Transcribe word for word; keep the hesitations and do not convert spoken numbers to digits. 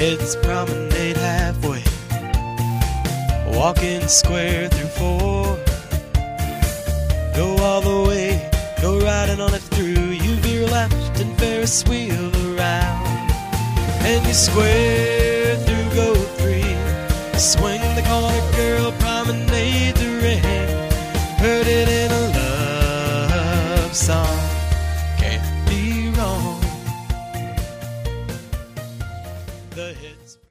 Heads promenade halfway, walking square through four. Go all the way, go riding on it through. You veer left and Ferris wheel around, and you square through go three. Swing the corner, girl, promenade the ring. Heard it in a love song, can't be wrong. The hits.